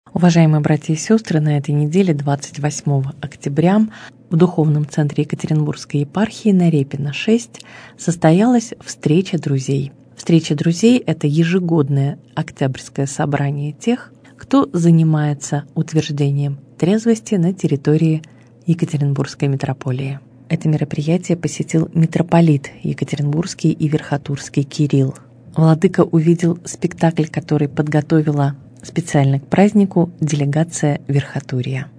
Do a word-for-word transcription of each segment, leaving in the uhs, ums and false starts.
Уважаемые братья и сестры, на этой неделе, двадцать восьмого октября, в Духовном центре Екатеринбургской епархии на Репина шесть состоялась встреча друзей. Встреча друзей – это ежегодное октябрьское собрание тех, кто занимается утверждением трезвости на территории Екатеринбургской митрополии. Это мероприятие посетил митрополит Екатеринбургский и Верхотурский Кирилл. Владыка увидел спектакль, который подготовила специально к празднику делегация Верхотурья.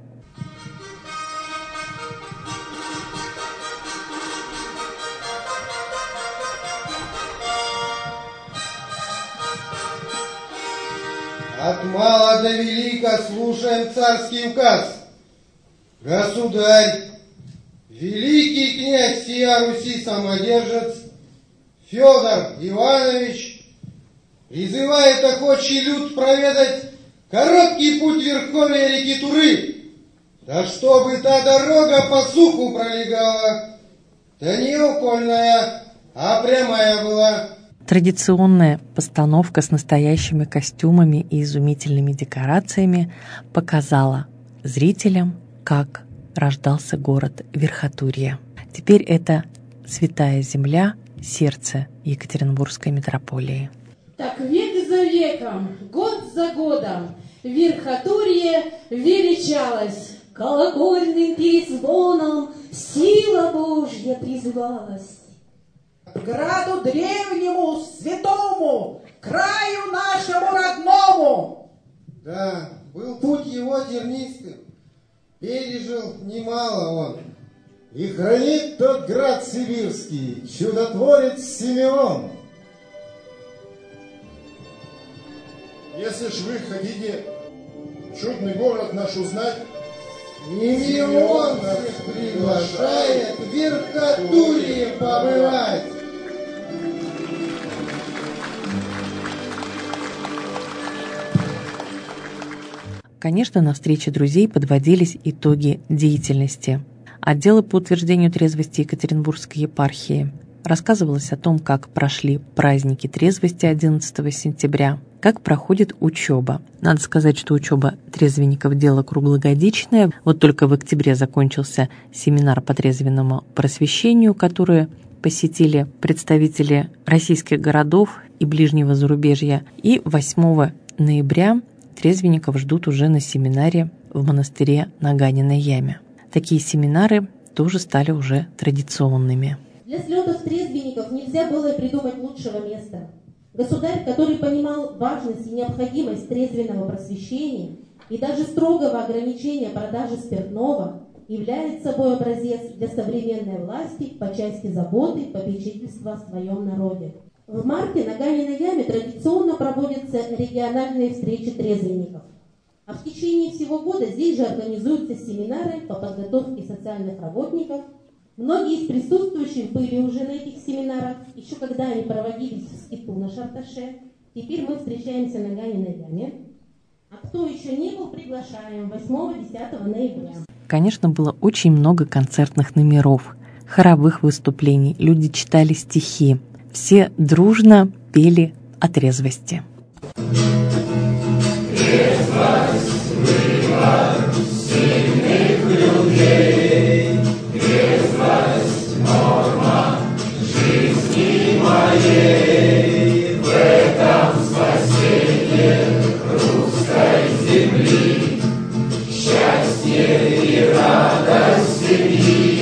От мала до велика слушаем царский указ. Государь, великий князь сия Руси самодержец Федор Иванович призывает охочий люд проведать короткий путь верховья реки Туры, да чтобы та дорога по суху пролегала, да не окольная, а прямая была. Традиционная постановка с настоящими костюмами и изумительными декорациями показала зрителям, как рождался город Верхотурье. Теперь это святая земля, сердце Екатеринбургской митрополии. Так век за веком, год за годом Верхотурье величалось. Колокольным перезвоном сила Божья призывалась. К граду древнему, святому, краю нашему родному. Да, был путь его тернистым, пережил немало он. И хранит тот град сибирский чудотворец Симеон. Если ж вы хотите чудный город наш узнать, Симеон нас приглашает в Верхотурье побывать. Конечно, на встрече друзей подводились итоги деятельности. Отдела по утверждению трезвости Екатеринбургской епархии рассказывалось о том, как прошли праздники трезвости одиннадцатого сентября, как проходит учеба. Надо сказать, что учеба трезвенников – дело круглогодичное. Вот только в октябре закончился семинар по трезвенному просвещению, который посетили представители российских городов и ближнего зарубежья. И восьмого ноября трезвенников ждут уже на семинаре в монастыре на Ганиной яме. Такие семинары тоже стали уже традиционными. Для слетов трезвенников нельзя было придумать лучшего места. Государь, который понимал важность и необходимость трезвенного просвещения и даже строгого ограничения продажи спиртного, является собой образец для современной власти по части заботы и попечительства о своем народе. В марте на Ганиной яме традиционно проводятся региональные встречи трезвенников. А в течение всего года здесь же организуются семинары по подготовке социальных работников. Многие из присутствующих были уже на этих семинарах, еще когда они проводились в скиту на Шарташе. Теперь мы встречаемся на Ганиной яме. А кто еще не был, приглашаем восьмого-десятого ноября. Конечно, было очень много концертных номеров, хоровых выступлений, люди читали стихи. Все дружно пели о трезвости. Трезвость выбор сильных людей, трезвость норма жизни моей, в этом спасение русской земли, счастье и радость семьи.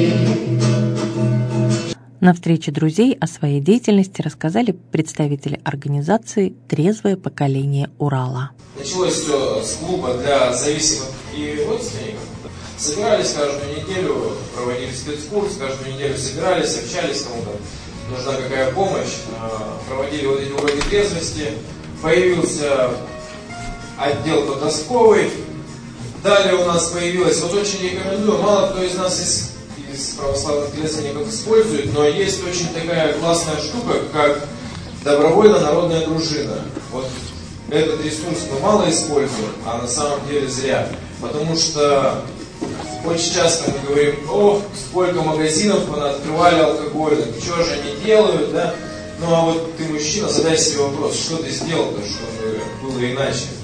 На встрече друзей о своей деятельности рассказали представители организации «Трезвое поколение Урала». Началось все с клуба для зависимых и родственников. Собирались каждую неделю, проводили спецкурс, каждую неделю собирались, общались, кому-то нужна какая помощь. Проводили вот эти уроки трезвости. Появился отдел подростковый. Далее у нас появилось, вот очень рекомендую, мало кто из нас из из православных трезвенников использует, но есть очень такая классная штука, как добровольно-народная дружина. Вот этот ресурс мы мало используем, а на самом деле зря. Потому что очень часто мы говорим: о, сколько магазинов понаоткрывали алкогольных, что же они делают, да? Ну а вот ты, мужчина, задай себе вопрос, что ты сделал-то, чтобы было иначе.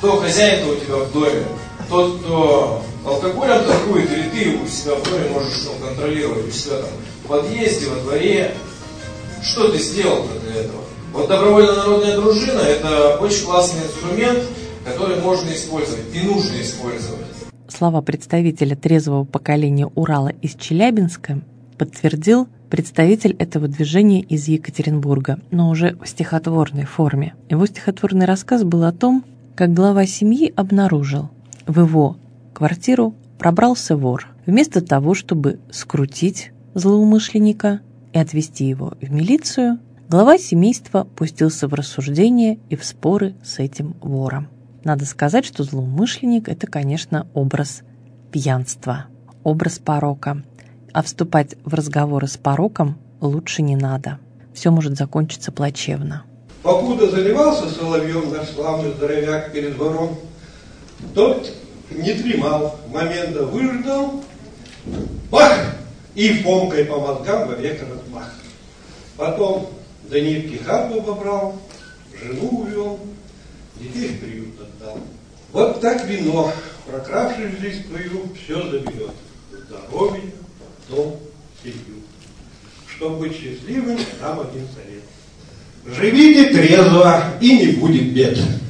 Кто хозяин-то у тебя в доме? Тот, кто алкоголем торгует, или ты у себя в доме можешь ну, контролировать, у себя там в подъезде, во дворе. Что ты сделал-то для этого? Вот добровольная народная дружина – это очень классный инструмент, который можно использовать и нужно использовать. Слова представителя трезвого поколения Урала из Челябинска подтвердил представитель этого движения из Екатеринбурга, но уже в стихотворной форме. Его стихотворный рассказ был о том, как глава семьи обнаружил: в его квартиру пробрался вор. Вместо того, чтобы скрутить злоумышленника и отвезти его в милицию, глава семейства пустился в рассуждения и в споры с этим вором. Надо сказать, что злоумышленник – это, конечно, образ пьянства, образ порока. А вступать в разговоры с пороком лучше не надо. Все может закончиться плачевно. Покуда заливался соловьем наш славный здоровяк перед вором, тот не дремал, момента выждал, бах! И фомкой по мозгам вовек размах. Потом до нитки хату побрал, жену увел, детей в приют отдал. Вот так вино, прокравшись в жизнь твою, все заберет. Здоровье, дом, семью. Чтобы быть счастливым, нам один совет. Живите трезво, и не будет бед.